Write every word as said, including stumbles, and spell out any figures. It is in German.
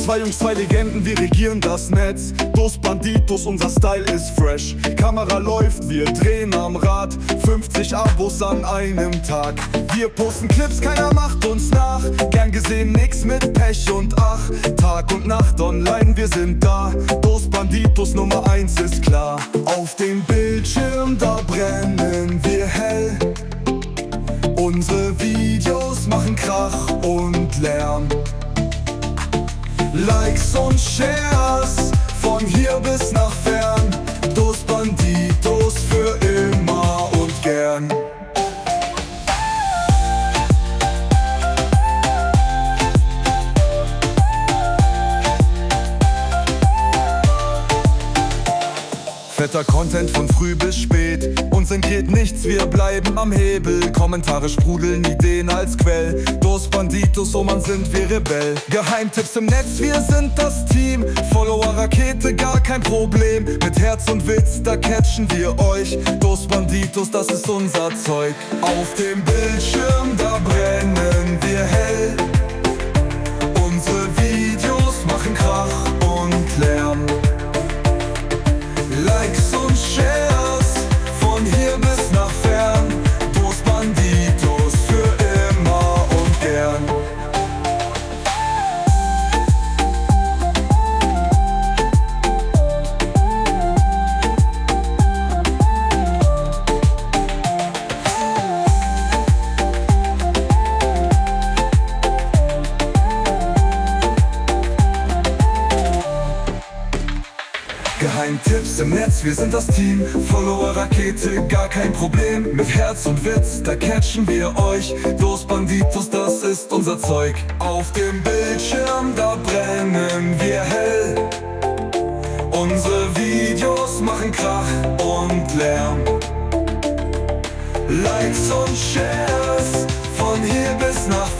Zwei Jungs, zwei Legenden, wir regieren das Netz. Dos Banditos, unser Style ist fresh. Kamera läuft, wir drehen am Rad. fünfzig Abos an einem Tag. Wir posten Clips, keiner macht uns nach. Gern gesehen, nix mit Pech und Ach. Tag und Nacht online, wir sind da. Dos Banditos Nummer eins ist klar. Auf dem Bildschirm, da brennen wir hell. Unsere Videos machen Krach und Lärm. Likes und Shares, von hier bis nach fern. Dos Banditos für immer und gern. Fetter Content von früh bis spät, uns entgeht nichts, wir bleiben am Hebel. Kommentare sprudeln, Ideen als Quell. Dos Banditos, oh man, sind wir Rebell. Geheimtipps im Netz, wir sind das Team. Follower-Rakete, gar kein Problem. Mit Herz und Witz, da catchen wir euch. Dos Banditos, das ist unser Zeug. Auf dem Bildschirm, da brennen wir hell. Unsere Videos machen Krach und Lärm. Likes und Shares, von hier bis nach fern. Dos Banditos für immer und gern. Geheimtipps im Netz, wir sind das Team. Follower-Rakete, gar kein Problem. Mit Herz und Witz, da catchen wir euch. Dos Banditos, das ist unser Zeug. Auf dem Bildschirm, da brennen wir hell. Unsere Videos machen Krach und Lärm. Likes und Shares, von hier bis nach